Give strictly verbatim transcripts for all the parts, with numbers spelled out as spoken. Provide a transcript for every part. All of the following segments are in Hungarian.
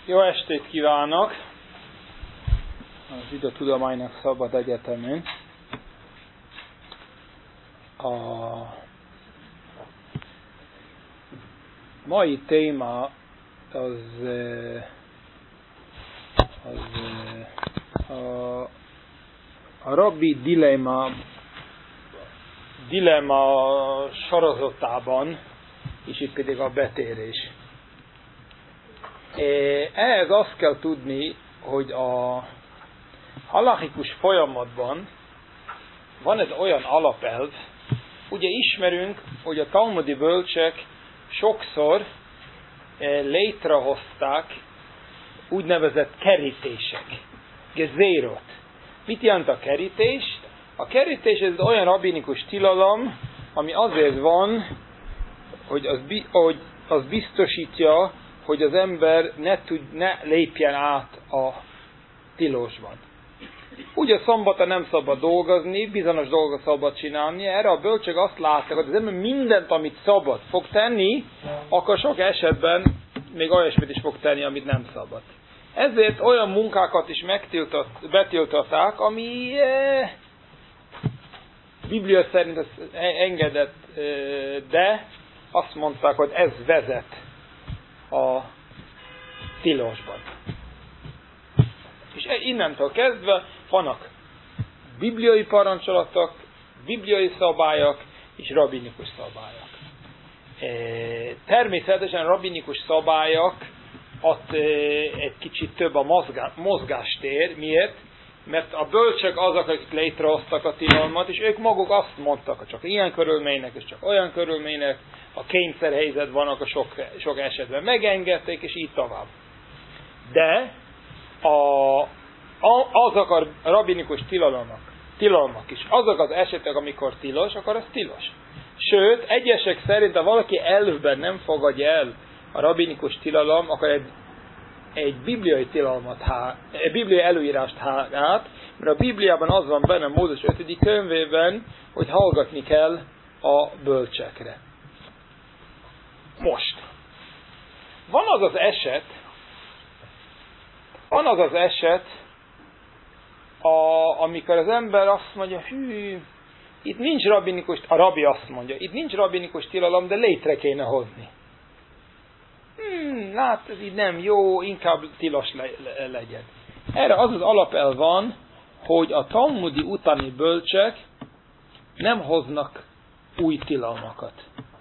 Jó estét kívánok! Az Zsidó Tudománynak Szabad Egyetemén. A mai téma az, az a, a rabbi dilemma, dilemma sorozatában, és itt pedig a betérés. Ehhez azt kell tudni, hogy a halachikus folyamatban van egy olyan alapelv, ugye ismerünk, hogy a talmudi bölcsek sokszor létrehozták úgynevezett kerítések, gezérot. Mit jelent a kerítés? A kerítés ez olyan rabbinikus tilalom, ami azért van, hogy az, hogy az biztosítja, hogy az ember ne, tud, ne lépjen át a tilosban. Ugye szombaton nem szabad dolgozni, bizonyos dolgot szabad csinálni, erre a bölcsek azt látták, hogy az ember mindent, amit szabad fog tenni, akkor sok esetben még olyasmit is fog tenni, amit nem szabad. Ezért olyan munkákat is betiltották, ami eh, Biblia szerint ez engedett, eh, de azt mondták, hogy ez vezet a tilosban. És innentől kezdve vannak bibliai parancsolatok, bibliai szabályok és rabbinikus szabályok. Természetesen rabbinikus szabályok ott egy kicsit több a mozgástér. Miért? Mert a bölcsek azok, akik létrehoztak a tilalmat, és ők maguk azt mondtak, hogy csak ilyen körülménynek, és csak olyan körülménynek, a kényszerhelyzet van, akkor sok, sok esetben megengedték, és így tovább. De a, a, azok a rabbinikus tilalmak, tilalmak is, azok az esetek, amikor tilos, akkor az tilos. Sőt, egyesek szerint, ha valaki elvben nem fogadja el a rabbinikus tilalom, akkor egy, egy bibliai tilalmat, egy bibliai előírást hág át, mert a Bibliában az van benne, Mózes ötödik könyvében, hogy hallgatni kell a bölcsekre. Most. Van az az eset, van az az eset, a, amikor az ember azt mondja, hű, itt nincs rabbinikus, a rabbi azt mondja, itt nincs rabbinikus tilalom, de létre kéne hozni. Hmm, lát, ez így nem jó, inkább tilos le, le, legyen. Erre az az alapelv van, hogy a talmudi utáni bölcsek nem hoznak új tilalmakat.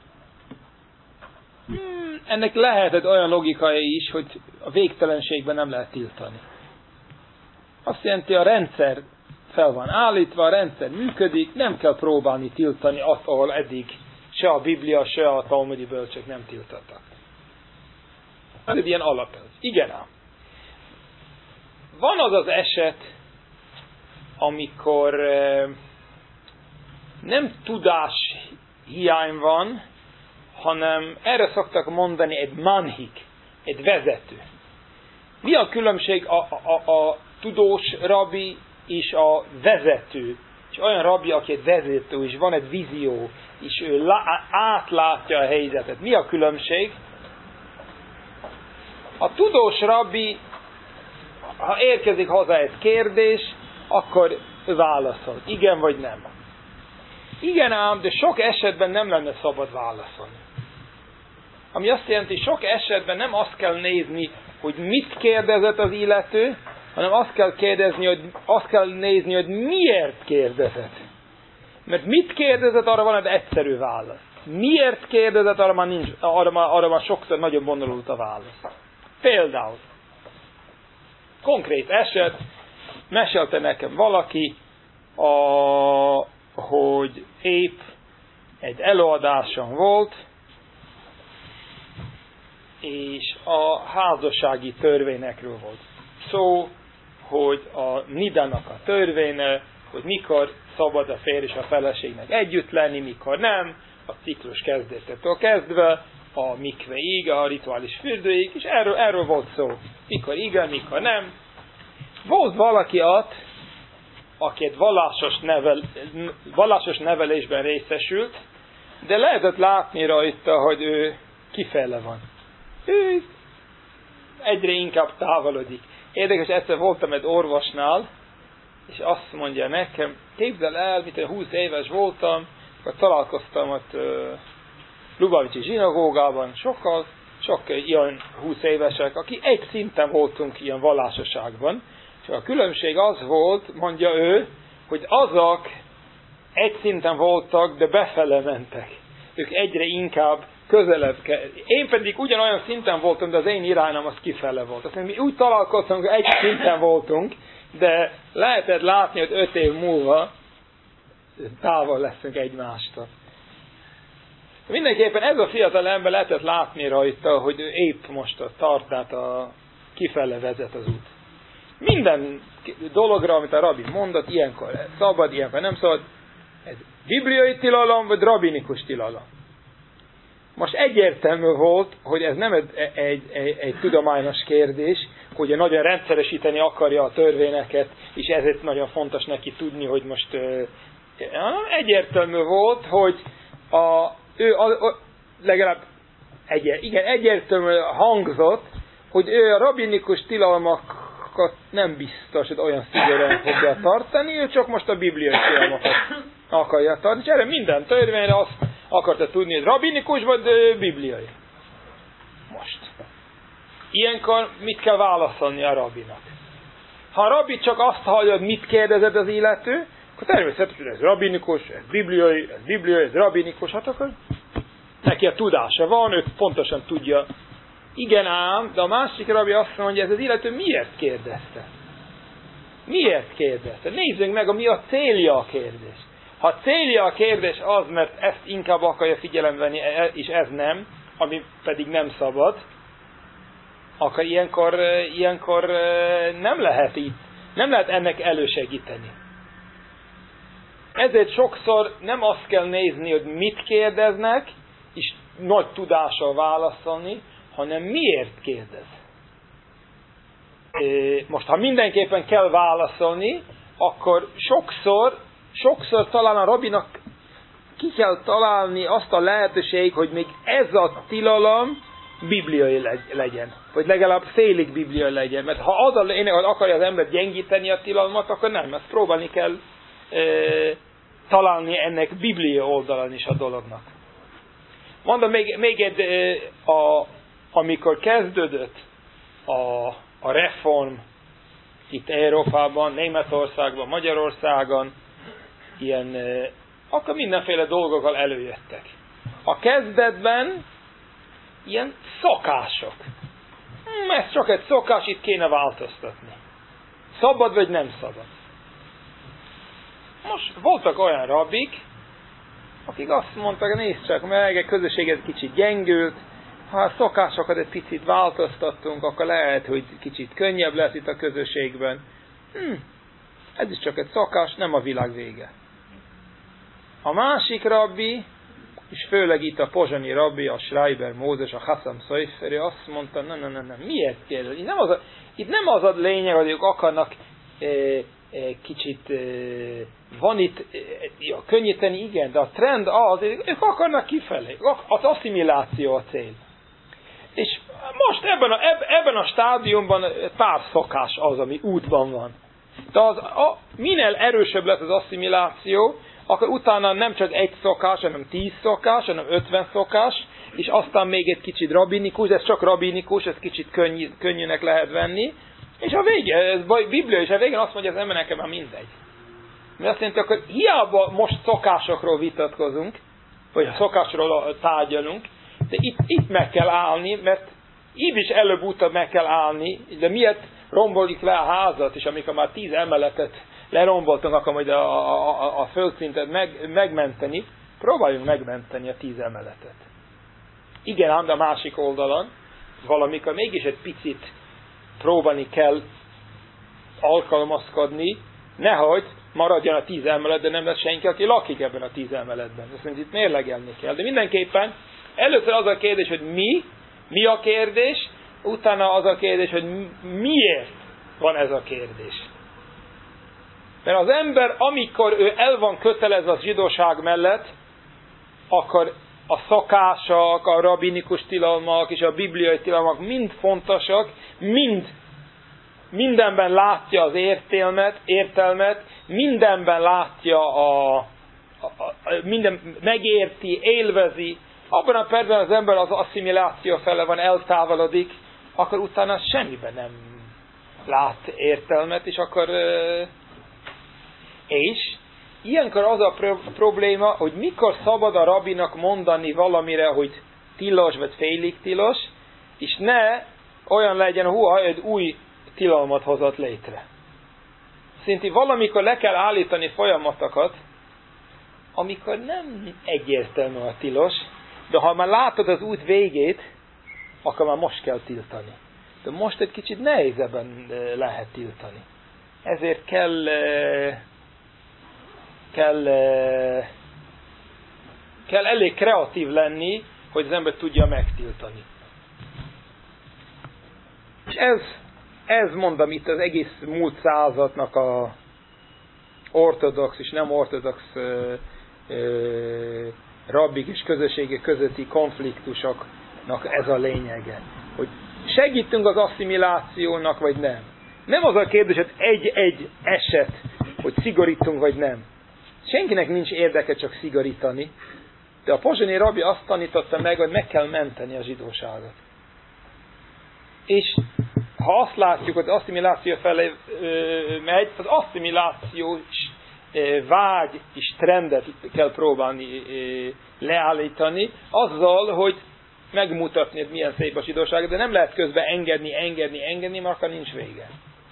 Hmm, ennek lehet egy olyan logikája is, hogy a végtelenségben nem lehet tiltani. Azt jelenti, a rendszer fel van állítva, a rendszer működik, nem kell próbálni tiltani azt, ahol eddig se a Biblia, se a talmudi bölcsek nem tiltottak. Ez egy ilyen alapelv. Igen ám. Van az az eset, amikor eh, nem tudás hiány van, hanem erre szoktak mondani egy manhik, egy vezető. Mi a különbség a, a, a, a tudós rabbi és a vezető? És olyan rabbi, aki egy vezető, és van egy vízió, és ő lá, átlátja a helyzetet. Mi a különbség? A tudós rabbi, ha érkezik hozzá egy kérdés, akkor ő válaszol. Igen vagy nem. Igen ám, de sok esetben nem lenne szabad válaszolni. Ami azt jelenti, sok esetben nem azt kell nézni, hogy mit kérdezett az illető, hanem azt kell kérdezni, hogy azt kell nézni, hogy miért kérdezett. Mert mit kérdezett, arra van egy egyszerű válasz. Miért kérdezett, arra már, nincs, arra már, arra már sokszor nagyon bonyolult a válasz. Például, konkrét eset, mesélte nekem valaki, a, hogy épp egy előadáson volt, és a házassági törvényekről volt szó, hogy a nidának a törvénye, hogy mikor szabad a férj és a feleségnek együtt lenni, mikor nem, a ciklus kezdetetől kezdve, a mikveig, a rituális fürdőig, és erről, erről volt szó. Mikor igen, mikor nem. Volt valaki ott, aki egy vallásos, nevel, vallásos nevelésben részesült, de lehetett látni rajta, hogy ő kifele van. Ő egyre inkább távolodik. Érdekes, egyszer voltam egy orvosnál, és azt mondja nekem, képzel el, mint én húsz éves voltam, akkor találkoztam ott uh, Lubavicsi zsinagógában, sokkal, sok ilyen húsz évesek, aki egy szinten voltunk ilyen vallásosságban, és a különbség az volt, mondja ő, hogy azok egy szinten voltak, de befele mentek. Ők egyre inkább közelebb kell. Én pedig ugyanolyan szinten voltam, de az én irányom az kifele volt. Azt mondja, mi úgy találkoztunk, hogy egy szinten voltunk, de lehetett látni, hogy öt év múlva távol leszünk egymástól. Mindenképpen ez a fiatal ember lehetett látni rajta, hogy ő épp most a tart, tehát a kifele vezet az út. Minden dologra, amit a rabbi mondott, ilyenkor szabad, ilyenkor nem szabad, ez bibliai tilalom, vagy rabinikus tilalom. Most egyértelmű volt, hogy ez nem egy, egy, egy, egy tudományos kérdés, hogy nagyon rendszeresíteni akarja a törvényeket, és ezért nagyon fontos neki tudni, hogy most egyértelmű volt, hogy a, ő a, a, legalább egy, igen, egyértelmű hangzott, hogy ő a rabinikus tilalmakat nem biztos, hogy olyan szigorúan fogja tartani, ő csak most a bibliai tilalmakat akarja tartani, és erre minden törvényre azt akarta tudni, hogy rabinikus vagy bibliai. Most. Ilyenkor mit kell válaszolni a rabbinak? Ha a rabbi csak azt hallja, hogy mit kérdezed az illető, akkor természetesen, hogy ez rabinikus, ez bibliai, ez bibliai, ez rabinikus, hát akkor neki a tudása van, ő pontosan tudja. Igen ám, de a másik rabbi azt mondja, hogy ez az illető miért kérdezte? Miért kérdezte? Nézzünk meg, mi a célja a kérdés. Ha a célja a kérdés az, mert ezt inkább akarja figyelembe venni, és ez nem, ami pedig nem szabad, akkor ilyenkor, ilyenkor nem lehet így, nem lehet ennek elősegíteni. Ezért sokszor nem azt kell nézni, hogy mit kérdeznek, és nagy tudással válaszolni, hanem miért kérdez. Most, ha mindenképpen kell válaszolni, akkor sokszor, sokszor talán a rabinak ki kell találni azt a lehetőség, hogy még ez a tilalom bibliai legyen. Vagy legalább félig bibliai legyen. Mert ha az a lényeg, hogy akarja az ember gyengíteni a tilalmat, akkor nem. Ezt próbálni kell e, találni ennek bibliai oldalon is a dolognak. Mondom, még, még egy, e, a, amikor kezdődött a, a reform itt Európában, Németországban, Magyarországon, ilyen, e, akkor mindenféle dolgokkal előjöttek. A kezdetben ilyen szokások. Hmm, ez csak egy szokás, itt kéne változtatni. Szabad vagy nem szabad? Most voltak olyan rabbik, akik azt mondták, nézd csak meg, a közösség ez kicsit gyengült, ha a szokásokat egy picit változtattunk, akkor lehet, hogy kicsit könnyebb lesz itt a közösségben. Hmm, ez is csak egy szokás, nem a világ vége. A másik rabbi, és főleg itt a pozsonyi rabbi, a Schreiber Mózes, a Hassam Sofer, azt mondta, nem, nem, nem, nem, miért kérdez? Itt nem az a, itt nem az a lényeg, hogy ők akarnak e, e, kicsit, e, van itt, e, ja, könnyíteni, igen, de a trend az, ők akarnak kifelé, az asszimiláció a cél. És most ebben a, ebben a stádiumban pár szokás az, ami útban van. De az, a, minél erősebb lesz az asszimiláció, akkor utána nem csak egy szokás, hanem tíz szokás, hanem ötven szokás, és aztán még egy kicsit rabinikus, ez csak rabinikus, ez kicsit könnyű, könnyűnek lehet venni, és a vége, ez Biblia, és a végén azt mondja, az ember nekem már mindegy. Mert azt jelenti, akkor hiába most szokásokról vitatkozunk, vagy a szokásról tárgyalunk, de itt, itt meg kell állni, mert így is előbb-utóbb meg kell állni, de miért rombolik le a házat, és amikor már tíz emeletet leromboltunk, akkor majd a, a, a földszintet meg, megmenteni, próbáljunk megmenteni a tíz emeletet. Igen, ám, de a másik oldalon valamikor mégis egy picit próbálni kell alkalmazkodni, nehogy maradjon a tíz emelet, de nem lesz senki, aki lakik ebben a tíz emeletben. Azt mondja, itt mérlegelni kell. De mindenképpen először az a kérdés, hogy mi, mi a kérdés, utána az a kérdés, hogy miért van ez a kérdés. Mert az ember, amikor ő el van kötelezve a zsidóság mellett, akkor a szokások, a rabinikus tilalmak és a bibliai tilalmak mind fontosak, mind, mindenben látja az értelmet, értelmet, mindenben látja a, a, a minden, megérti, élvezi, abban a percben az ember az asszimiláció fele van, eltávolodik, akkor utána semmiben nem lát értelmet, és akkor és ilyenkor az a probléma, hogy mikor szabad a rabinak mondani valamire, hogy tilos vagy félig tilos, és ne olyan legyen, húha, egy új tilalmat hozott létre. Szintén valamikor le kell állítani folyamatokat, amikor nem egyértelmű a tilos, de ha már látod az út végét, akkor már most kell tiltani. De most egy kicsit nehezebben lehet tiltani. Ezért kell kell kell elég kreatív lenni, hogy az ember tudja megtiltani. És ez, ez mondom itt az egész múlt századnak a ortodox és nem ortodox ö, ö, rabbik és közösségek közötti konfliktusoknak ez a lényege. Hogy segítünk az asszimilációnak, vagy nem. Nem az a kérdés, hogy egy-egy eset, hogy szigorítunk, vagy nem. Senkinek nincs érdeke csak szigorítani, de a pozsonyi rabbi azt tanította meg, hogy meg kell menteni a zsidóságot. És ha azt látjuk, hogy az asszimiláció felé ö, megy, az asszimilációs ö, vágy és trendet kell próbálni ö, leállítani, azzal, hogy megmutatni, hogy milyen szép a zsidóság, de nem lehet közben engedni, engedni, engedni, mert akkor nincs vége.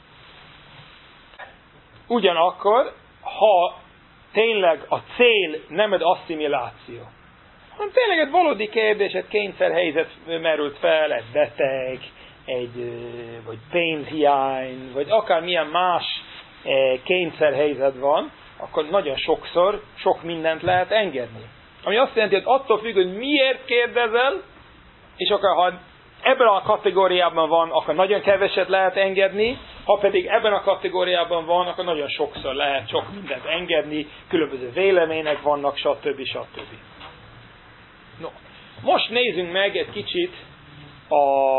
Ugyanakkor, ha tényleg a cél nem egy asszimiláció, hanem tényleg egy valódi kérdés, egy kényszerhelyzet merült fel, egy beteg, egy vagy pénzhiány, vagy akármilyen más kényszerhelyzet van, akkor nagyon sokszor sok mindent lehet engedni. Ami azt jelenti, hogy attól függ, hogy miért kérdezel, és akkor ha ebben a kategóriában van, akkor nagyon keveset lehet engedni, ha pedig ebben a kategóriában van, akkor nagyon sokszor lehet sok mindent engedni, különböző vélemények vannak, stb. stb. No. Most nézzünk meg egy kicsit a,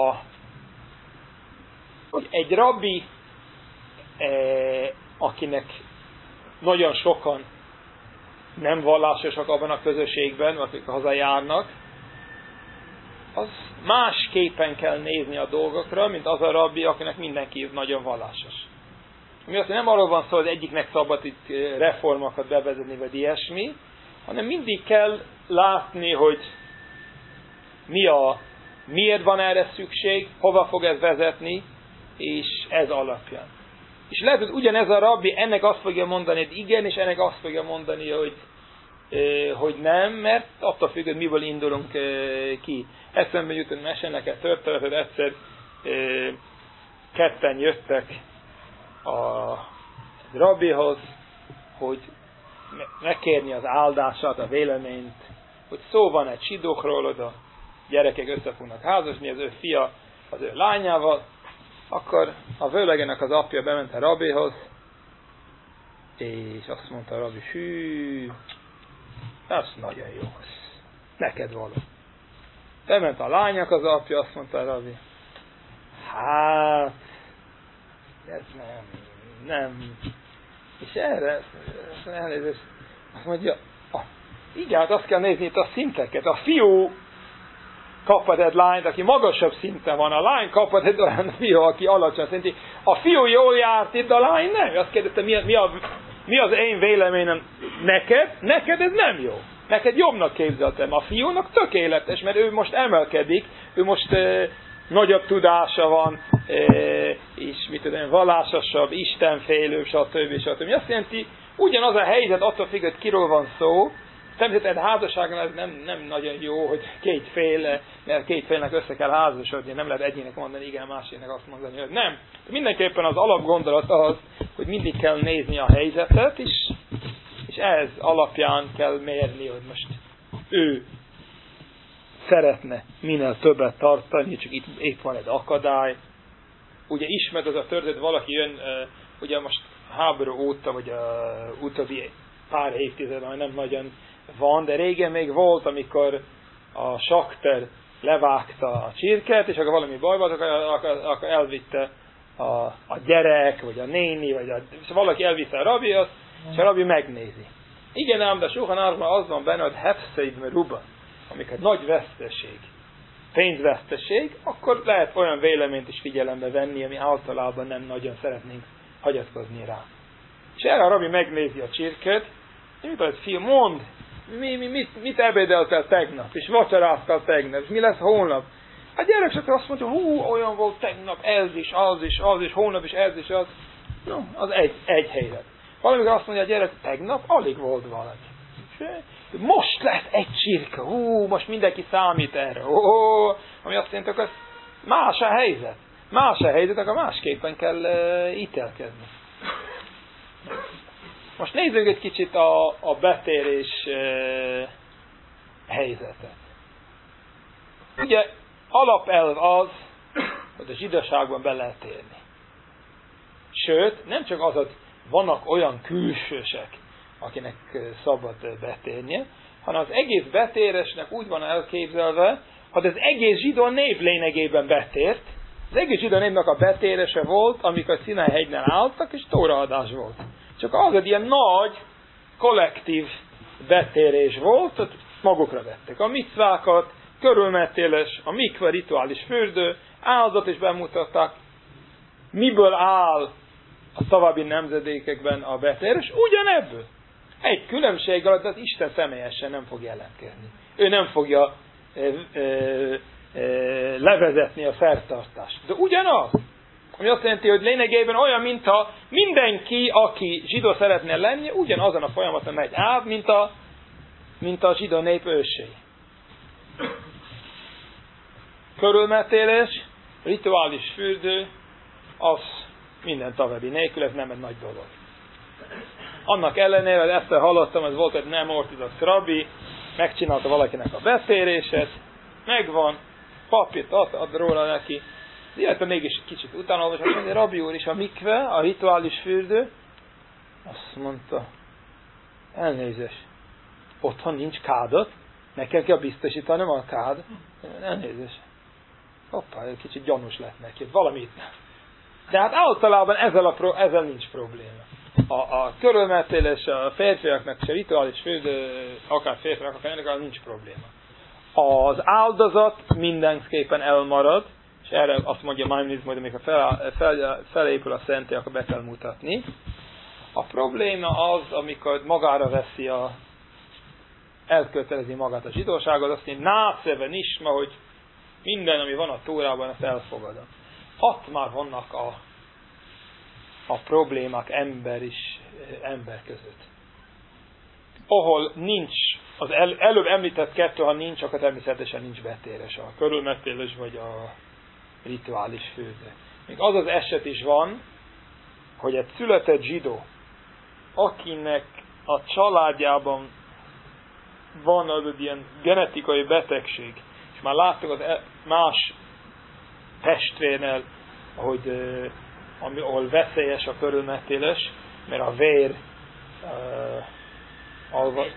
hogy egy rabbi, eh, akinek nagyon sokan nem vallásosak abban a közösségben, akik hazajárnak, az másképpen kell nézni a dolgokra, mint az a rabbi, akinek mindenki nagyon vallásos. Mi azt nem arról van szó, hogy egyiknek szabad itt reformokat bevezetni, vagy ilyesmi, hanem mindig kell látni, hogy mi a, miért van erre szükség, hova fog ez vezetni, és ez alapján. És lehet, hogy ugyanez a rabbi ennek azt fogja mondani, hogy igen, és ennek azt fogja mondani, hogy hogy nem, mert attól függ, hogy miből indulunk ki. Eszembe jutott mesének egy történetet, egyszer ketten jöttek a rabbihoz, hogy megkérni az áldását, a véleményt, hogy szó van egy zsidókról, oda gyerekek össze fognak házasni, az ő fia az ő lányával, akkor a vőlegenek az apja bement a rabbihoz, és azt mondta a rabbi, hű, ez nagyon jó. Neked való. Bement a lánynak az apja, azt mondta a rabbi, hát, ez nem, nem. És erre, elnézést, azt mondja, ah, igen, hát azt kell nézni itt a szinteket. A fiú kapad egy lányt, aki magasabb szinten van, a lány kapad egy olyan fiú, aki alacsony szinti. A fiú jól járt itt, a lány nem. Azt kérdezte, mi, mi, a, mi az én véleményem neked? Neked ez nem jó. Neked jobbnak képzeltem. A fiúnak tökéletes, mert ő most emelkedik, ő most e, nagyobb tudása van, e, és mit tudom, vallásosabb, istenfélőbb, stb. stb. Azt jelenti, ugyanaz a helyzet attól függ, hogy kiről van szó. Természetesen házasságon ez nem, nem nagyon jó, hogy két fél, mert két félnek össze kell házasodni, nem lehet egyének mondani, igen, másiknak azt mondani, hogy nem. Mindenképpen az alapgondolat az, hogy mindig kell nézni a helyzetet, és, és ez alapján kell mérni, hogy most ő szeretne minél többet tartani, csak itt épp van egy akadály. Ugye ismert az a történet, valaki jön, ugye most háború óta, vagy a utóbbi pár évtizedben nem nagyon van, de régen még volt, amikor a Sakter levágta a csirket, és akkor valami baj volt, akkor, akkor, akkor elvitte a, a gyerek, vagy a néni, vagy a, és valaki elvitte a rabihoz, és a rabi megnézi. Igen ám, de sokan árban az van benne, hogy hefszeid meruba, amikor nagy veszteség, pénzveszteség, akkor lehet olyan véleményt is figyelembe venni, ami általában nem nagyon szeretnénk hagyatkozni rá. És erre a rabi megnézi a csirket, és mit mondja, fiam, mondd, mi, mi, mit, mit ebédeltel tegnap, és vacsoráztál tegnap, és mi lesz holnap? A gyerek csak azt mondja, hú, olyan volt tegnap, ez is, az is, az is, holnap is, ez is, az. No, az egy, egy helyzet. Valamikor azt mondja a gyerek, tegnap alig volt valami. Most lesz egy csirke, hú, most mindenki számít erre, ó, ami azt jelenti, hogy más a helyzet. Más a helyzet, akkor másképpen kell uh, ítélkezni. Most nézzük egy kicsit a, a betérés uh, helyzetet. Ugye alapelv az, hogy a zsidóságban be lehet élni. Sőt, nem csak az, hogy vannak olyan külsősek, akinek szabad betérnie, hanem az egész betéresnek úgy van elképzelve, hogy az egész zsidó nép lényegében betért. Az egész zsidó népnek a betérese volt, amikor Szinai hegynál álltak, és tóraadás volt. Csak az egy ilyen nagy, kollektív betérés volt, hogy magukra vettek a micvákat, körülmetélés, a mikva rituális fürdő, áldozat is bemutatták, miből áll a további nemzedékekben a betérés, ugyanebből. Egy különbség alatt az Isten személyesen nem fog jelentkezni. Ő nem fogja e, e, e, levezetni a szertartást. De ugyanaz, ami azt jelenti, hogy lényegében olyan, mintha mindenki, aki zsidó szeretne lenni, ugyanazon a folyamaton megy át, mint a, mint a zsidó nép ősei. Körülmetélés, rituális fürdő, az minden további nélkül, ez nem egy nagy dolog. Annak ellenére, hogy ezt hallottam, ez volt egy nem ortodox rabbi, megcsinálta valakinek a betéréset, megvan, papírt ad, ad róla neki, illetve mégis kicsit utána olvasom, hogy a rabbi úr is a mikve, a rituális fürdő, azt mondta, elnézést, otthon nincs kádat, nekem kell biztosítanom a kád, elnézést. Hoppá, kicsit gyanús lett neki, valamit. De hát általában ezzel, a pro, ezzel nincs probléma. A, a körülmetélés a férfiaknak és a rituális fürdő, akár férfiak, akár ennek nincs probléma. Az áldozat mindenképpen elmarad, és erre azt mondja Maimonides, majd amikor fel, fel, felépül a szentély, akkor be kell mutatni. A probléma az, amikor magára veszi a elkötelezi magát a zsidóságot, azt mondja, nászeve nisma, hogy minden, ami van a Tórában, ezt elfogadom. Ott már vannak a, a problémák ember is, ember között. Ahol nincs, az el, előbb említett kettő, ha nincs, akkor természetesen nincs betéres, a körülmetélés vagy a rituális fürdő. Még az az eset is van, hogy egy született zsidó, akinek a családjában van az egy ilyen genetikai betegség, és már láttuk az más testvérnél, hogy uh, ami, ahol veszélyes a körülmetélés, mert a vér uh, alva,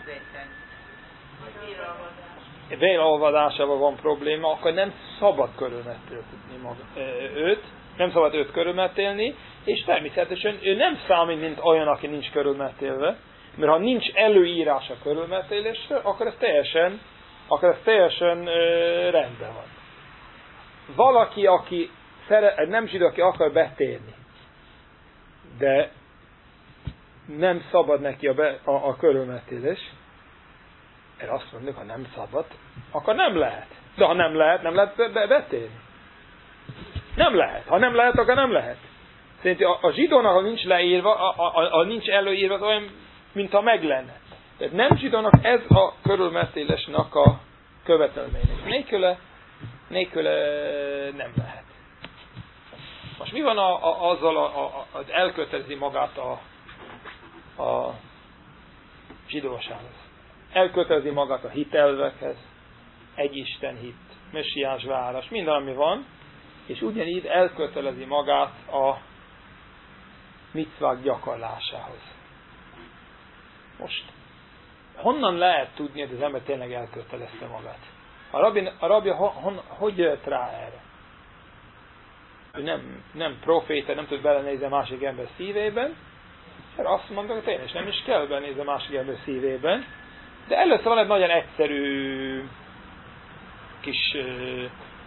véralvadásával van probléma, akkor nem szabad körülmetélni maga, uh, őt, nem szabad őt körülmetélni, és természetesen ő nem számít, mint olyan, aki nincs körülmetélve, mert ha nincs előírás a körülmetélésre, akkor ez teljesen, akkor ez teljesen uh, rendben van. Valaki, aki szere, nem zsidó, aki akar betérni, de nem szabad neki a, be, a, a körülmetélés, erre azt mondjuk, ha nem szabad, akkor nem lehet. De ha nem lehet, nem lehet be, be, betérni. Nem lehet. Ha nem lehet, akkor nem lehet. Szerintem a, a zsidónak, ha nincs leírva, a, a, a nincs előírva, az olyan, mint ha meg lenne. Tehát nem zsidónak ez a körülmetélésnek a követelmények. Nélküle, nélküle nem lehet. Most mi van a, a, azzal, a, a, az elkötelezi magát a, a zsidósághoz? Elkötelezi magát a hitelvekhez, egy Isten hit, messiás várás, minden, ami van, és ugyanígy elkötelezi magát a micvák gyakorlásához. Most honnan lehet tudni, hogy az ember tényleg elkötelezte magát? A rabbi, a rabbi ho, hon, hogy jött rá erre? Ő nem, nem proféta, nem tud belenézni a másik ember szívében, és azt mondta, hogy tényleg nem is kell belenézni a másik ember szívében, de először van egy nagyon egyszerű kis uh,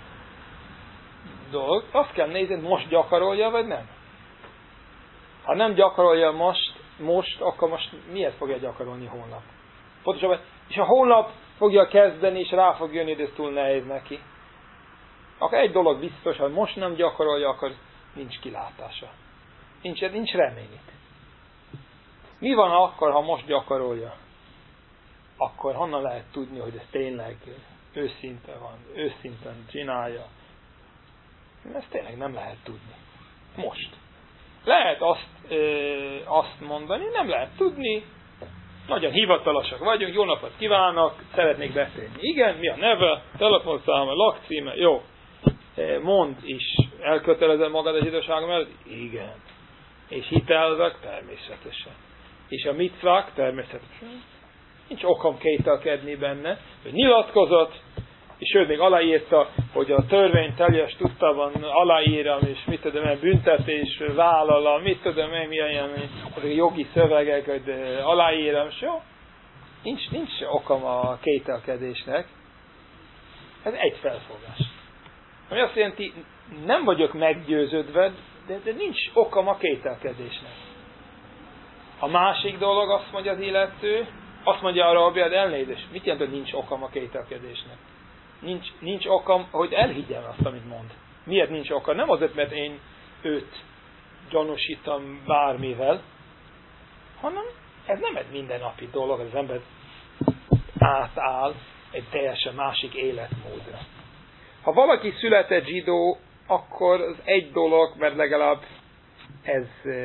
dolog. Azt kell nézni, most gyakorolja, vagy nem. Ha nem gyakorolja most, most, akkor most miért fogja gyakorolni holnap? Pontosabban, és ha holnap fogja kezdeni, és rá fog jönni, de ez túl nehéz neki. Akkor egy dolog biztos, ha most nem gyakorolja, akkor nincs kilátása. Nincs, nincs remény. Mi van akkor, ha most gyakorolja? Akkor honnan lehet tudni, hogy ez tényleg őszinte van, őszinten csinálja? Ezt tényleg nem lehet tudni. Most. Lehet azt, ö, azt mondani, nem lehet tudni. Nagyon hivatalosak vagyunk, jó napot kívánok, szeretnék beszélni. Igen, mi a neve, telefonszáma, lakcíme, jó. Mond is, elkötelezed magad a zsidóság mellett? Igen. És hitelzek? Természetesen. És a micvák? Természetesen. Nincs okom kételkedni benne. Ő nyilatkozott, és ő még aláírta, hogy a törvény teljes tudtában aláírom, és mit tudom én, büntetés vállalom, mit tudom én, milyen jogi szövegek, hogy aláírom, és jó. Nincs, nincs okom a kételkedésnek. Ez egy felfogás. Ami azt jelenti, nem vagyok meggyőződve, de, de nincs okom a kételkedésnek. A másik dolog, azt mondja az illető, azt mondja a rabbi, de elnézést, mit jelent, hogy nincs okom a kételkedésnek? Nincs, nincs okam, hogy elhiggyem azt, amit mond. Miért nincs oka? Nem azért, mert én őt gyanúsítom bármivel, hanem ez nem egy mindennapi dolog, az ember átáll egy teljesen másik életmódra. Ha valaki született zsidó, akkor az egy dolog, mert legalább ez,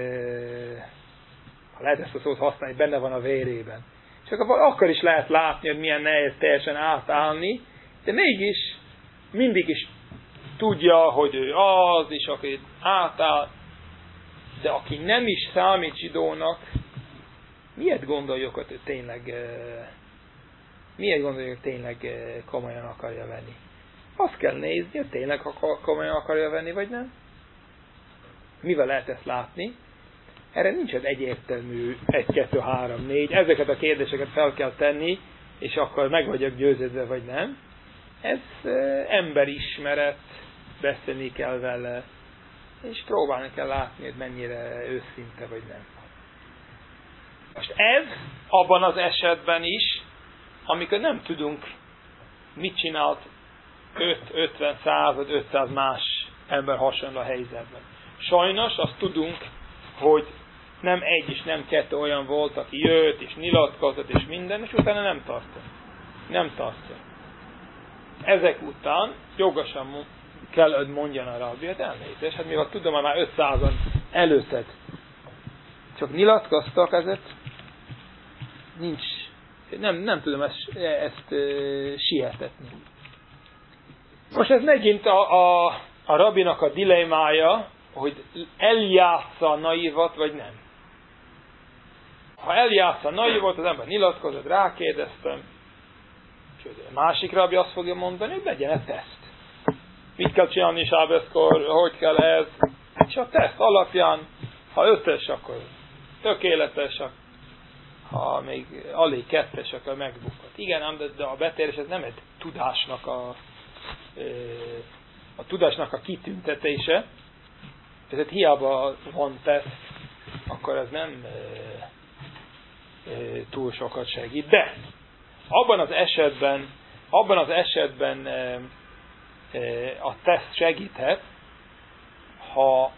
ha lehet ezt a szót használni, benne van a vérében. Csak akkor is lehet látni, hogy milyen nehéz teljesen átállni, de mégis mindig is tudja, hogy ő az, és aki átáll, de aki nem is számít zsidónak, miért gondoljuk, hogy ő tényleg, miért gondoljuk, hogy tényleg komolyan akarja venni? Azt kell nézni, hogy tényleg komolyan akarja venni, vagy nem. Mivel lehet ezt látni? Erre nincs egy egyértelmű egy, kettő, három, négy. Ezeket a kérdéseket fel kell tenni, és akkor meg vagyok győződve, vagy nem. Ez emberismeret, beszélni kell vele, és próbálni kell látni, hogy mennyire őszinte, vagy nem. Most ez abban az esetben is, amikor nem tudunk, mit csinált öt, ötven, száz vagy ötszáz más ember hasonló a helyzetben. Sajnos azt tudunk, hogy nem egy és nem kettő olyan volt, aki jött és nyilatkozott és minden, és utána nem tartott. Nem tartott. Ezek után jogosan kell, hogy mondjan a rabbi, hát elnézést, hát mivel tudom, hogy már ötszázan előtted csak nyilatkoztak, ezért nincs, nem, nem tudom ezt, ezt e, sietetni. Most ez megint a, a, a rabbinak a dilemmája, hogy eljátsza a naivat, vagy nem. Ha eljátsza a naivot, az ember nyilatkozott, rákérdeztem, és a másik rabbi azt fogja mondani, hogy legyen egy teszt. Mit kell csinálni sábeszkor, hogy kell ez, és a teszt alapján, ha ötös, akkor tökéletes, ha még alig kettes, akkor megbukott. Igen, de a betérés ez nem egy tudásnak a, a tudásnak a kitüntetése, ezért hiába van teszt, akkor ez nem e, e, túl sokat segít. De abban az esetben, abban az esetben e, e, a teszt segíthet, ha,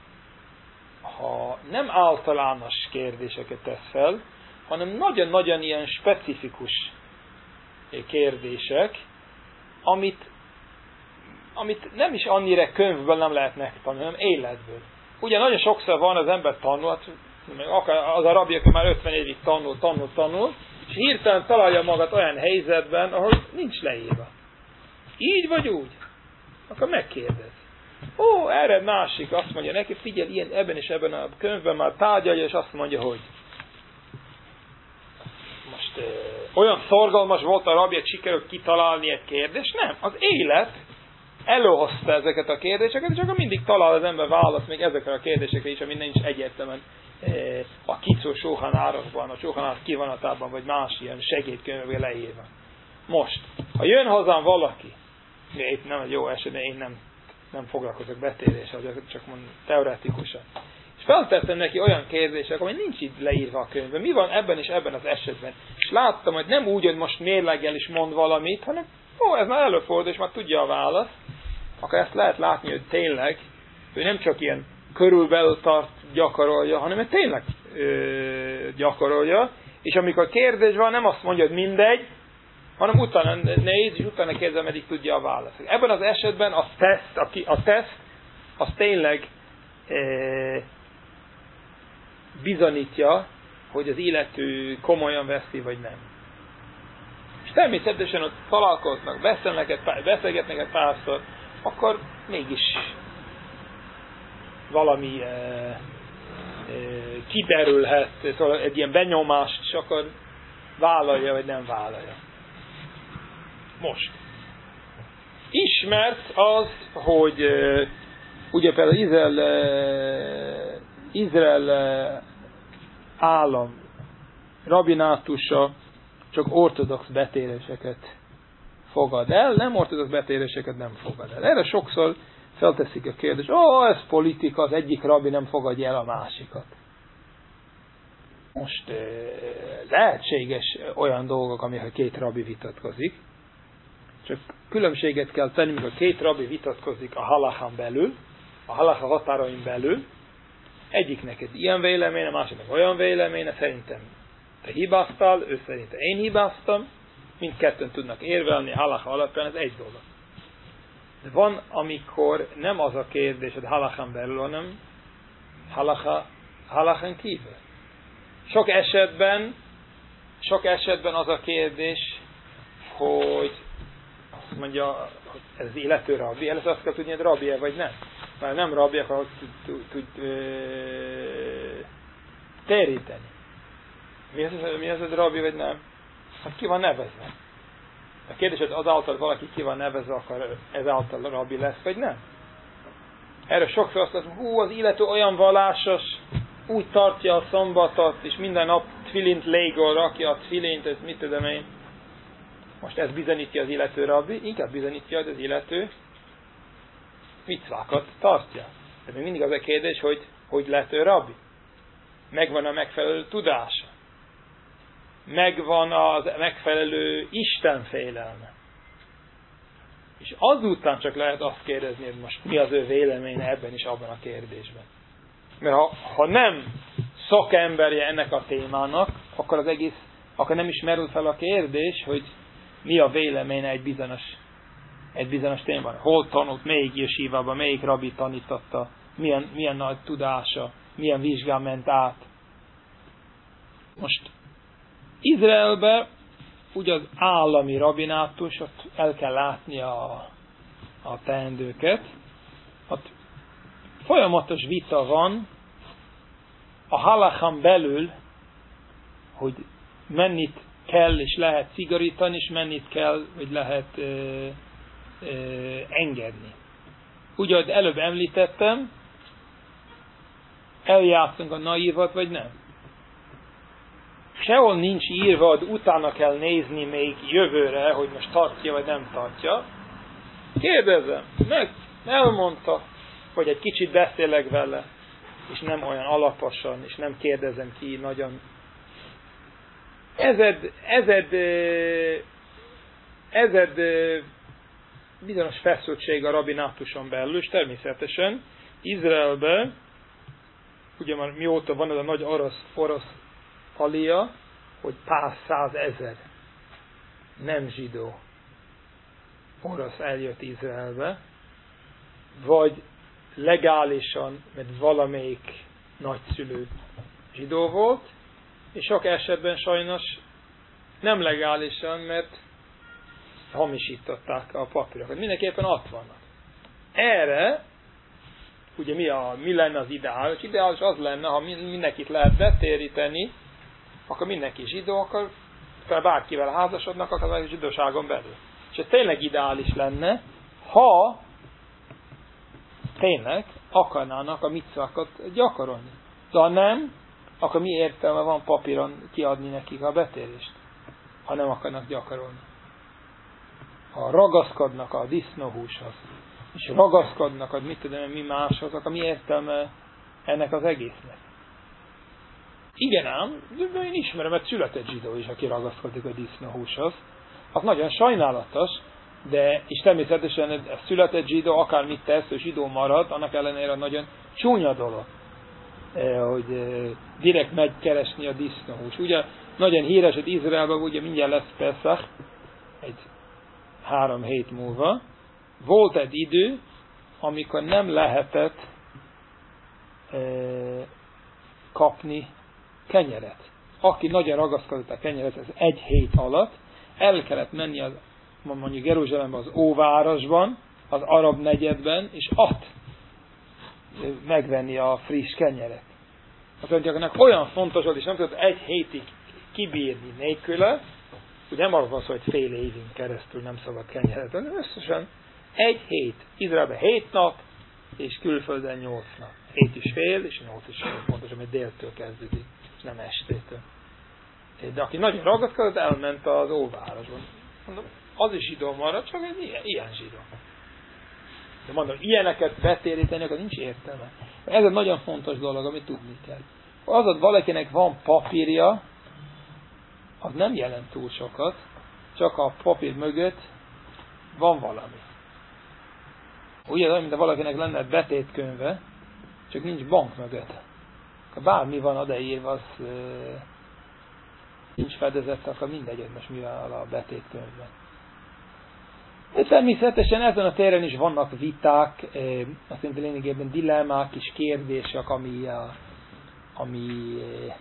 ha nem általános kérdéseket tesz fel, hanem nagyon-nagyon ilyen specifikus kérdések, amit amit nem is annyira könyvből nem lehet megtanulni, hanem életből. Ugye nagyon sokszor van, az ember tanul, az a rabbi, aki már ötven évig tanul, tanul, tanul, és hirtelen találja magát olyan helyzetben, ahol nincs leírva. Így vagy úgy? Akkor megkérdez. Ó, erre másik azt mondja neki, figyelj, ilyen ebben és ebben a könyvben már tárgyalja, és azt mondja, hogy most olyan szorgalmas volt a rabbi, hogy sikerült kitalálni egy kérdést. Nem, az élet előhozta ezeket a kérdéseket, és akkor mindig talál az ember választ még ezekre a kérdésekre is, ami nincs egyértelműen a Kicó Sóhan Árokban, a Sóhan Árok kivonatában, vagy más ilyen segédkönyvekben leírva. Most, ha jön hozzám valaki, itt nem egy jó eset, de én nem, nem foglalkozok betéréssel, csak mondom teoretikusan, és feltettem neki olyan kérdések, ami nincs itt leírva a könyvben. Mi van ebben és ebben az esetben? És láttam, hogy nem úgy, hogy most mérleggel is mond valamit, hanem ó, ez már előfordul, és már tudja a választ. Akkor ezt lehet látni, hogy tényleg, ő nem csak ilyen körülbelül tart, gyakorolja, hanem ő tényleg ö, gyakorolja, és amikor kérdés van, nem azt mondja, hogy mindegy, hanem utána néz, és utána kérdez, meddig tudja a választ. Ebben az esetben a teszt, a, a teszt az tényleg ö, bizonyítja, hogy az illető komolyan veszi, vagy nem. És természetesen ott találkoznak, beszélnek, beszélgetnek egy párszor, akkor mégis valami e, e, kiderülhet, szóval egy ilyen benyomást, és akkor vállalja, vagy nem vállalja. Most. Ismert az, hogy e, ugye például Izrael, e, Izrael e, állam rabinátusa csak ortodox betéréseket fogad el, nem ortodox betéréseket nem fogad el. Erre sokszor felteszik a kérdést, ó, oh, ez politika, az egyik rabbi nem fogadja el a másikat. Most eh, lehetséges olyan dolgok, amikor két rabbi vitatkozik, csak különbséget kell tenni, mikor két rabbi vitatkozik a halachán belül, a halacha határain belül, egyiknek egy ilyen véleménye, a másiknak olyan véleménye, szerintem te hibáztál, ő szerint én hibáztam, mindketten tudnak érvelni, halacha alapján, ez egy dolog. De van, amikor nem az a kérdés, hogy halachán belül, hanem halacha, halachán kívül. Sok esetben, sok esetben az a kérdés, hogy azt mondja, hogy ez az illető rabbi, ez azt kell tudni, hogy rabbi-e vagy nem. Mert nem rabbi, akkor tud, tud téríteni. Mi az, mi az, hogy rabbi vagy nem? Hát ki van nevezve? A kérdés, hogy azáltal valaki ki van nevezve, akkor ezáltal rabbi lesz, vagy nem? Erre sokszor azt mondom, hú, az illető olyan vallásos, úgy tartja a szombatot, és minden nap tfilint légol, rakja a tfilint, ez mit tudom én. Most ez bizonyítja az illető rabbi, inkább bizonyítja, hogy az illető micvákat tartja. De még mindig az a kérdés, hogy hogy lett ő rabbi. Megvan a megfelelő tudása. Megvan az megfelelő Isten félelme. És azután csak lehet azt kérdezni, hogy most mi az ő véleménye ebben is abban a kérdésben. Mert ha, ha nem szakemberje ennek a témának, akkor az egész, akkor nem is merül fel a kérdés, hogy mi a véleménye egy bizonyos, egy bizonyos témában. Hol tanult, melyik jesívában, melyik rabbi tanította, milyen, milyen nagy tudása, milyen vizsgán ment át. Most Izraelbe ugye az állami rabinátus, ott el kell látni a, a teendőket. Ott folyamatos vita van a halachán belül, hogy mennyit kell és lehet szigorítani, és mennyit kell, vagy lehet ö, ö, engedni. Ugye, ahogy előbb említettem, eljátszunk a naívat, vagy nem. Sehol nincs írva, de utána kell nézni még jövőre, hogy most tartja, vagy nem tartja. Kérdezem, meg elmondta, hogy egy kicsit beszélek vele, és nem olyan alaposan, és nem kérdezem ki nagyon. Ezed, ezed, ezed bizonyos feszültség a rabinátuson belül, és természetesen Izraelben, ugye már mióta van ez a nagy orosz, orosz alia, hogy pár százezer nem zsidó orosz eljött Izraelbe, vagy legálisan, mert valamelyik nagyszülő zsidó volt, és sok esetben sajnos nem legálisan, mert hamisították a papírokat. Mindenképpen ott vannak. Erre, ugye mi, a, mi lenne az ideális? Ideális az lenne, ha mindenkit lehet betéríteni, akkor mindenki zsidó, akkor fel bárkivel házasodnak, akár a zsidóságon belül. És ez tényleg ideális lenne, ha tényleg akarnának a micvákat gyakorolni. De ha nem, akkor mi értelme van papíron kiadni nekik a betérést, ha nem akarnak gyakorolni. Ha ragaszkodnak a disznóhúshoz, és ragaszkodnak a mit tudom, mi máshoz, akkor mi értelme ennek az egésznek? Igen ám, de én ismerem egy született zsidó is, aki ragaszkodik a disznóhúshoz. Az nagyon sajnálatos, de és természetesen a született zsidó akármit tesz, ő zsidó marad, annak ellenére nagyon csúnya dolog, hogy direkt megy keresni a disznóhús. Ugye nagyon híres, hogy Izraelben ugye mindjárt lesz Peszach, egy három hét múlva. Volt egy idő, amikor nem lehetett e, kapni kenyeret. Aki nagyon ragaszkodott a kenyeret, ez egy hét alatt, el kellett menni az, mondjuk Jeruzsálemben, az Óvárosban, az arab negyedben, és ott megvenni a friss kenyeret. Az öngyaknak olyan fontos volt, és nem tudott egy hétig kibírni nélküle, hogy nem arról van szó, hogy fél évig keresztül nem szabad kenyeret, hanem összesen egy hét. Izraelben hét nap, és külföldön nyolc nap. Hét és fél, és nyolc és fél, pontosan, mert déltől kezdődik, és nem estétől. De aki nagyon ragaszkodott, elment az Óvárosban. Mondom, az is zsidó marad, csak egy ilyen, ilyen zsidó. De mondom, ilyeneket betéríteni, akkor nincs értelme. Ez egy nagyon fontos dolog, amit tudni kell. Ha az, hogy valakinek van papírja, az nem jelent túl sokat, csak a papír mögött van valami. Ugye, olyan, mint valakinek lenne egy betétkönyve, csak nincs bank mögött. Ha bármi van odaírva, az e, nincs fedezett, akkor mindegy, most mi van a betétkönyvben. De természetesen ezen a téren is vannak viták, e, azt mondja, lényegében dilemmák és kérdések, ami, a, ami, e,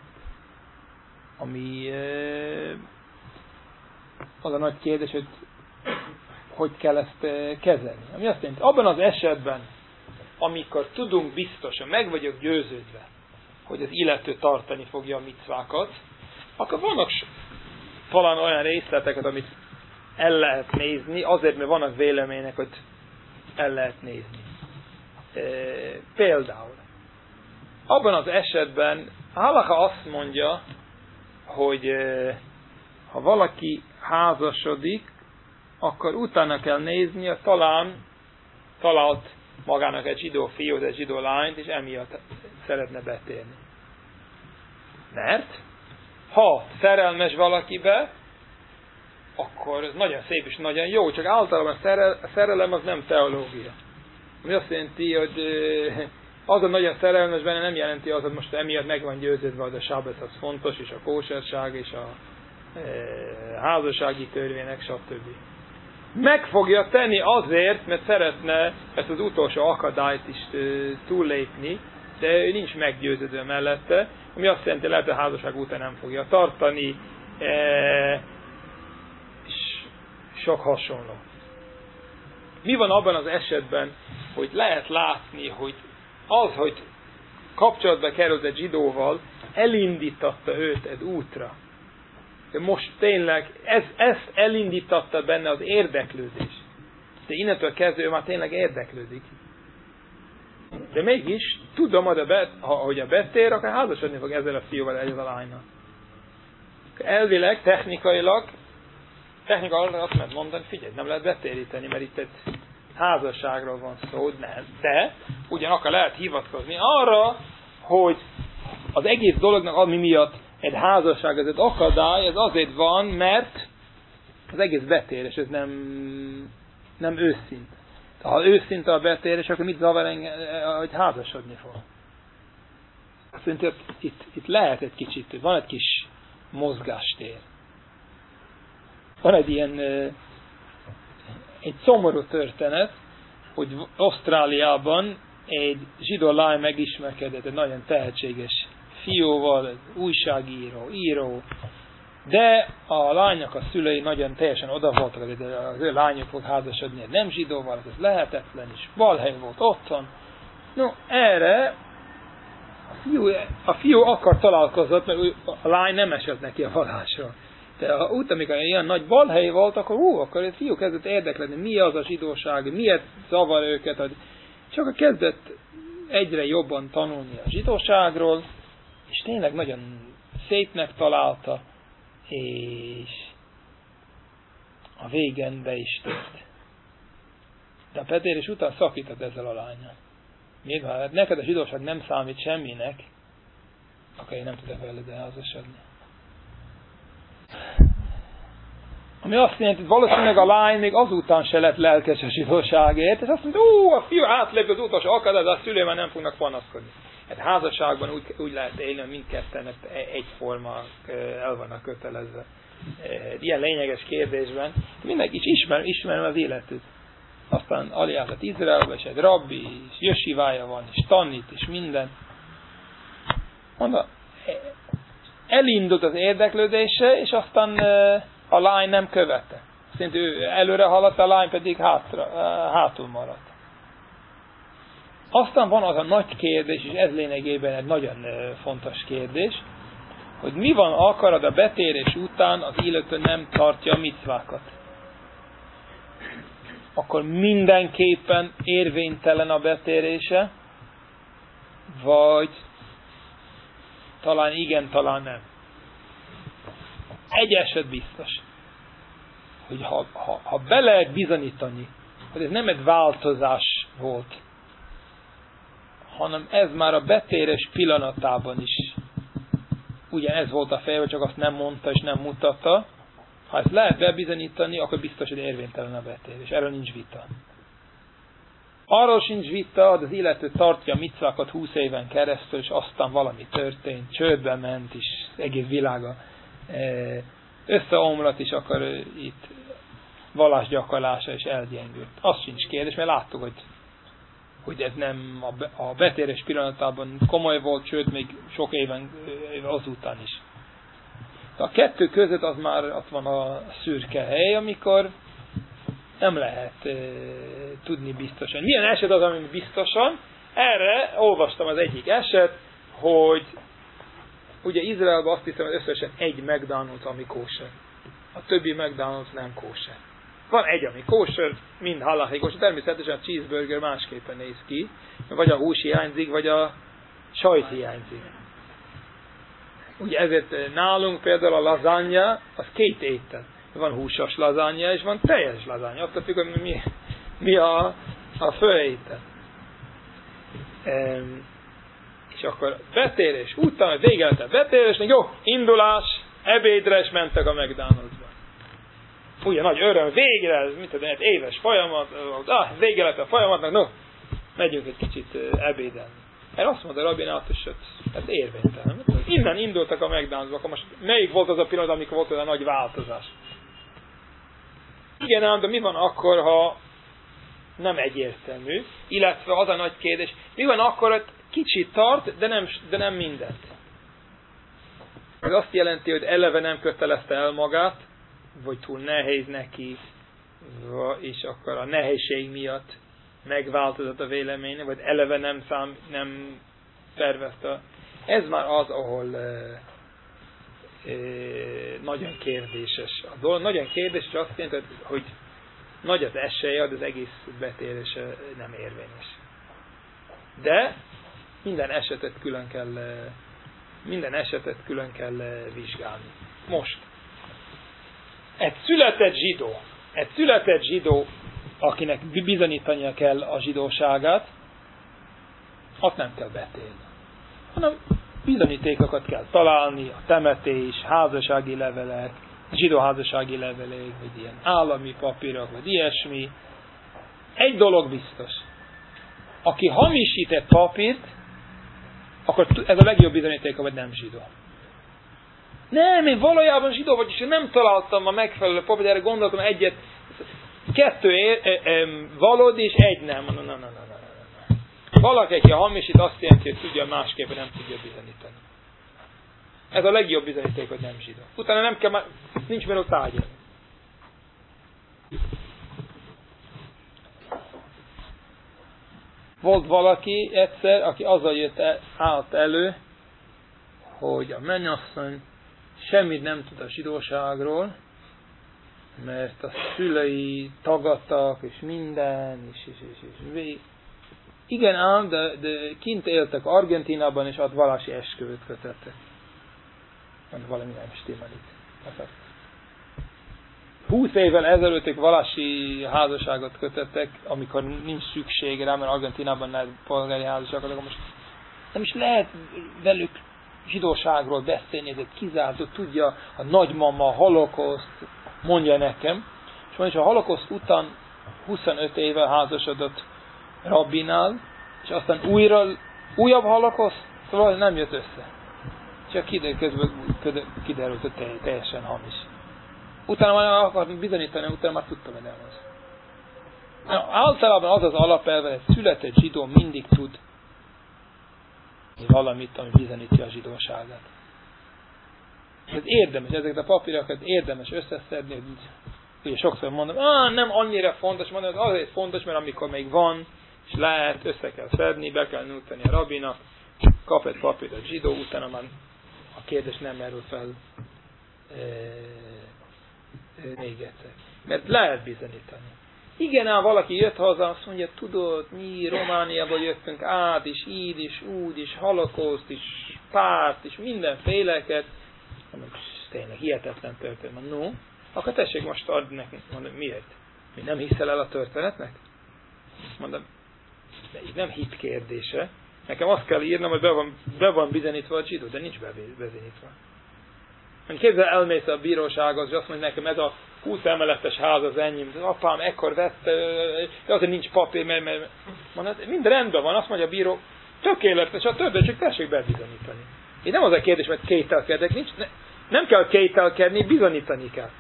ami e, az a nagy kérdés, hogy hogy kell ezt kezelni. Ami azt jelenti, abban az esetben, amikor tudunk biztosan, meg vagyok győződve, hogy az illető tartani fogja a micvákat, akkor vannak talán olyan részleteket, amit el lehet nézni, azért, mert vannak vélemények, hogy el lehet nézni. E, például, abban az esetben Halacha azt mondja, hogy e, ha valaki házasodik, akkor utána kell nézni, talán talált magának egy zsidó fiút, egy zsidó lányt, és emiatt szeretne betérni. Mert ha szerelmes valakibe, akkor ez nagyon szép és nagyon jó, csak általában a szerelem az nem teológia. Ami azt jelenti, hogy az a nagyon szerelmes benne nem jelenti az, hogy most emiatt meg van győződve, hogy a sábet az fontos, és a kóserság, és a e, házassági törvények, stb. Meg fogja tenni azért, mert szeretne ezt az utolsó akadályt is e, túllépni, de ő nincs meggyőződve mellette, ami azt jelenti, lehet, hogy a házasság után nem fogja tartani, e, és sok hasonló. Mi van abban az esetben, hogy lehet látni, hogy az, hogy kapcsolatba került egy zsidóval, elindítatta őt egy útra. De most tényleg ez, ezt elindítatta benne az érdeklődés. De innentől kezdve ő már tényleg érdeklődik. De mégis tudom, hogy a, bet, ha, hogy a betér, akkor házasodni fog ezzel a fiúval, ezzel a lánynal. Elvileg, technikailag, technikailag azt lehet mondani, figyelj, nem lehet betéríteni, mert itt egy házasságról van szó, nem. De ugyanakkor lehet hivatkozni arra, hogy az egész dolognak, ami miatt egy házasság, ez egy akadály, ez azért van, mert az egész betérés, ez nem, nem őszinte. Ha őszinte a betérés, akkor mit zavar engem, hogy házasodni fog? Szerintem itt, itt lehet egy kicsit, van egy kis mozgástér. Van egy ilyen egy szomorú történet, hogy Ausztráliában egy zsidó lány megismerkedett egy nagyon tehetséges fiúval, egy újságíró, író, de a lánynak a szülei nagyon teljesen oda voltak, hogy az ő lányok fog házasodni egy nem zsidóval, ez lehetetlen, és balhely volt otthon. No, erre a fiú, a fiú akar találkozott, mert a lány nem esett neki a vallásról. De ha úgy, amikor ilyen nagy balhely volt, akkor hú, akkor a fiú kezdett érdeklődni, mi az a zsidóság, miért zavar őket. És akkor kezdett egyre jobban tanulni a zsidóságról, és tényleg nagyon szépnek találta, és a végén be is tért. De a Petérés után szakított ezzel a lánnyal. Miért? Hát neked a zsidóság nem számít semminek, akkor én nem tudok veled elházasodni. Ami azt jelenti, hogy valószínűleg a lány még azután se lett lelkes a zsidóságért, és azt mondta, ó, a fiú átlépő az utolsó akadályt, de a szülő már nem fognak panaszkodni. Hát házasságban úgy, úgy lehet élni, hogy mindketten egyforma el vannak kötelezve. Ilyen lényeges kérdésben mindenki is ismer, ismerem az életét. Aztán aliázat Izraelbe, és egy rabbi, és jösivája van, és tanít, és minden. Mondta, elindult az érdeklődése, és aztán a lány nem követte. Szerintem ő előre haladt, a lány pedig hátra, hátul maradt. Aztán van az a nagy kérdés, és ez lényegében egy nagyon fontos kérdés, hogy mi van akarad a betérés után az illető nem tartja a micvákat. Akkor mindenképpen érvénytelen a betérése, vagy talán igen, talán nem. Egy eset biztos, hogy ha, ha, ha be lehet bizonyítani, hogy ez nem egy változás volt, hanem ez már a betérés pillanatában is ugyanez volt a fejben, csak azt nem mondta és nem mutatta. Ha ezt lehet bebizonyítani, akkor biztos, hogy érvénytelen a betérés. Erről nincs vita. Arról sincs vita, hogy az illető tartja a micvákat húsz éven keresztül, és aztán valami történt, csődbe ment, és egész világa összeomlott, és akkor itt vallásgyakorlása is elgyengült. Az sincs kérdés, mert láttuk, hogy, hogy ez nem a betérés pillanatában komoly volt, sőt, még sok éven azután is. De a kettő között az már ott van a szürke hely, amikor nem lehet e, tudni biztosan. Milyen eset az, ami biztosan? Erre olvastam az egyik eset, hogy ugye Izraelben azt hiszem, hogy összesen egy McDonald's, ami kóser. A többi McDonald's nem kóser. Van egy, ami kóser, mind halachi kóser. Természetesen a cheeseburger másképpen néz ki, vagy a hús hiányzik, vagy a sajt hiányzik. Ugye ezért nálunk például a lazanya, az két étel. Van húsos lazanya, és van teljes lazanya. Attól függ, hogy mi, mi a, a főétel. Ehm, és akkor betérés után, vége lett a betérésnek, jó, indulás, ebédre, és mentek a McDonald'sba. Ugye nagy öröm, végre, ez mit tudom, egy éves folyamat, ah, vége lett a folyamatnak, no, megyünk egy kicsit ebédelni. Erre azt mondta a rabbinátus, hogy ez érvénytelen. Innen indultak a McDonald'sba, akkor most melyik volt az a pillanat, amikor volt olyan nagy változás? Igen ám, de mi van akkor, ha nem egyértelmű, illetve az a nagy kérdés, mi van akkor, hogy kicsit tart, de nem, de nem mindent. Ez azt jelenti, hogy eleve nem kötelezte el magát, vagy túl nehéz neki, és akkor a nehézség miatt megváltozott a véleménye, vagy eleve nem, szám, nem tervezte. Ez már az, ahol e, e, nagyon kérdéses. A dolog nagyon kérdéses, azt jelenti, hogy nagy az esélye, de az egész betérése nem érvényes. De minden esetet külön kell, minden esetet külön kell vizsgálni. Most, egy született zsidó, egy született zsidó, akinek bizonyítania kell a zsidóságát, azt nem kell betélni, hanem bizonyítékokat kell találni, a temetés, házassági levelek, zsidóházassági levelek, vagy ilyen állami papírok, vagy ilyesmi. Egy dolog biztos. Aki hamisít egy papírt, akkor ez a legjobb bizonyítéka, vagy nem zsidó. Nem, én valójában zsidó vagyok, és nem találtam a megfelelő papírt, erre gondoltam egyet, kettő ér, e, e, valódi, és egy nem. No, no, no, no, no, no. Valaki, aki hamisít, azt jelenti, hogy tudja másképpen, nem tudja bizonyítani. Ez a legjobb bizonyíték, hogy nem zsidó. Utána nem kell, nincs miről tárgyalni. Volt valaki egyszer, aki azzal jött el, állt elő, hogy a mennyasszony semmit nem tud a zsidóságról, mert a szülei tagadtak, és minden, és, és, és, és. Igen ám, de, de kint éltek Argentínában, és ott vallási esküvőt kötöttek. Valami nem stimmel itt. Húsz évvel ezelőttig vallási házasságot kötöttek, amikor nincs szüksége rá, mert Argentínában lehet polgári házasságot, akkor most nem is lehet velük zsidóságról beszélni, de kizárt, tudja a nagymama, a holokauszt, mondja nekem, és mondja, hogy a holokauszt után huszonöt éve házasodott rabbinál, és aztán újra, újabb holokauszt, szóval nem jött össze. Csak kiderült, közben kiderült, hogy teljesen hamis. Utána már akartam bizonyítani, utána már tudtam, hogy nem az. Általában az az alapelve, hogy született zsidó mindig tud valamit, ami bizonyítja a zsidóságát. Ez érdemes, ezeket a papírokat érdemes összeszedni, hogy ugye sokszor mondom, ah, nem annyira fontos, mondom, hogy azért fontos, mert amikor még van, és lehet, össze kell szedni, be kell nyújtani a rabbinak, kap egy papírt a zsidó, utána már a kérdés nem merül fel e, e, még egyszer. Mert lehet bizonyítani. Igen, ám valaki jött haza, azt mondja, tudod, mi Romániából jöttünk át, és így is, úgy is, holokauszt is, párt is, mindenféleket. Mondom, tényleg hihetetlen történet. No, akkor tessék most adni nekünk. Mondom, miért? Mi nem hiszel el a történetnek? Mondom, de így nem hit kérdése. Nekem azt kell írnom, hogy be van, be van bizonyítva a zsidó, de nincs bebizonyítva. Képzel, elmész a bírósághoz, és azt mondja nekem, ez a húsz emeletes ház az enyém, az apám ekkor vette, azért nincs papír, mert, mert mondod, minden rendben van, azt mondja a bíró, tökéletes a többet, csak tessék bebizonyítani. Én nem az a kérdés, mert kételkedek, nincs, ne, nem kell kételkedni, bizonyítani kell.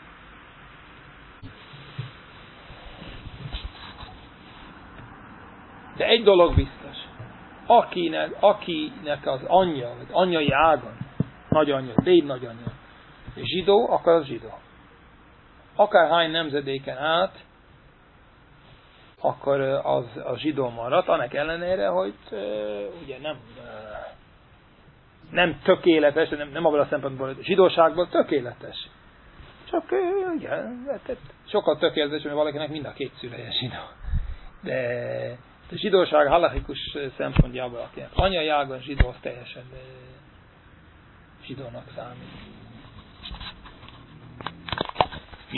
De egy dolog biztos, akinek, akinek az anyja, vagy anyai ágon, nagyanyja, déd nagyanyja, zsidó, akkor az zsidó. Akárhány nemzedéken át, akkor az a zsidó maradt, annak ellenére, hogy uh, ugye nem uh, nem tökéletes, nem, nem abban a szempontból, hogy zsidóságból tökéletes. Csak uh, igen, hát, sokkal tökéletes, mert valakinek mind a két szüleje zsidó. De a zsidóság halachikus szempontjából, akinek anyai ágon zsidó, az teljesen uh, zsidónak számít.